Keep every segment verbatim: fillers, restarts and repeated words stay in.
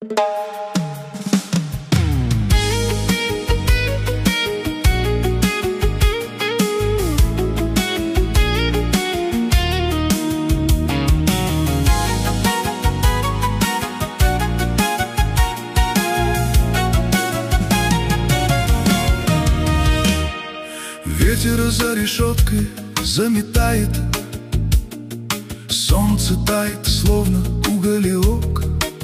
Ветер за решеткой заметает, солнце тает, словно уголек,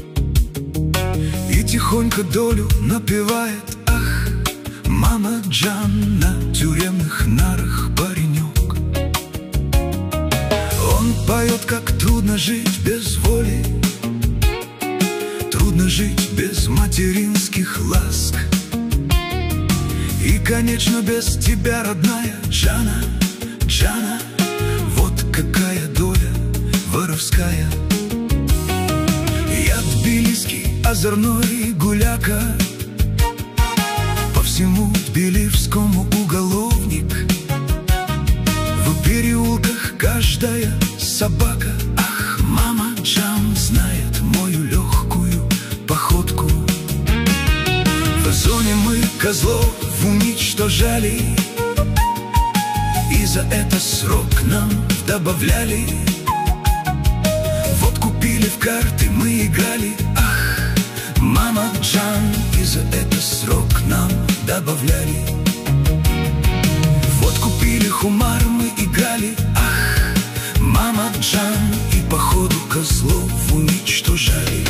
и тихонько долю напевает. Ах, мама Джан, на тюремных нарах паренек. Он поет, как трудно жить без воли, трудно жить без материнских ласк. И, конечно, без тебя, родная Джана, Джана, вот какая доля воровская. Я тбилисский озорной гуляка, по всему Тбилисскому уголовник. В переулках каждая собака, ах, мама Джан, знает мою легкую походку. В зоне мы козлов уничтожали, и за это срок нам добавляли. Вот купили в карты, мы играли, ах, мама Джан, и за это срок нам добавляли. Вот купили хумар, мы играли, ах, мама Джан, и походу козлов уничтожали.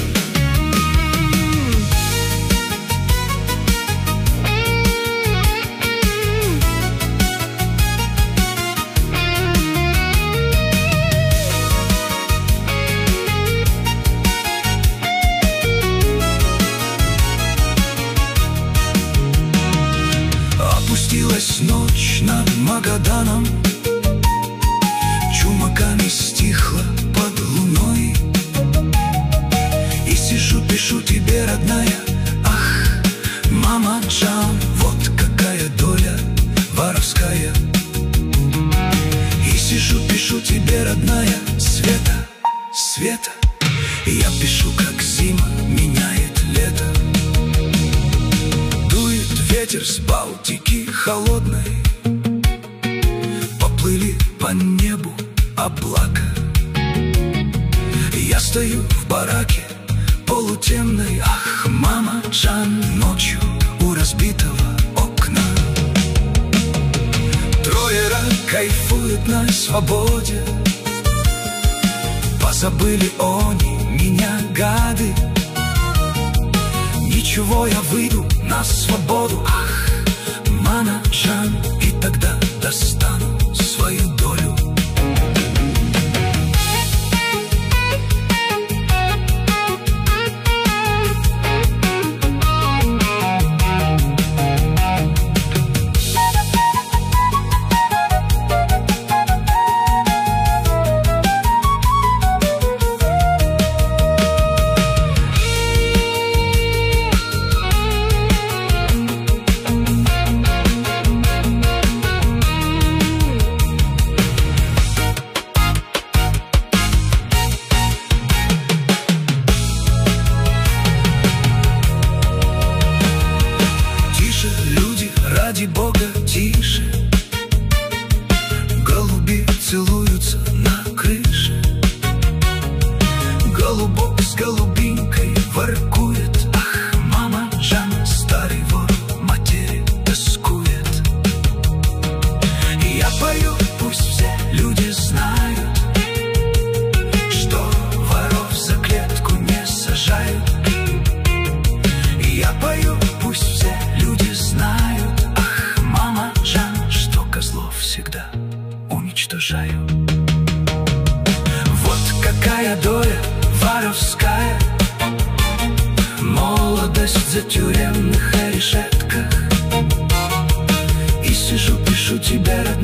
Опустилась ночь над Магаданом, чумаками стихла под луной. И сижу, пишу тебе, родная, ах, мама Джан, вот какая доля воровская. И сижу, пишу тебе, родная, Света, Света, и я пишу, как зима меняет лето. Ветер с Балтики холодной, поплыли по небу облака. Я стою в бараке полутемной, ах, мама Джан, ночью у разбитого окна. Троера кайфуют на свободе, позабыли они меня, гады. Ничего, я выйду на свободу, ах, мама Джан, и тогда достану свою долю. Ради Бога, тише, голуби целуются на крыше. Голубок с голубинкой воркует, ах, мама Джан, старый вор матери тоскует. И я пою, пусть все люди знают, что воров за клетку не сажают. И я пою, пусть все люди знают, всегда уничтожаю. Вот какая доля воровская, молодость за тюремных решетках. И сижу, пишу тебе,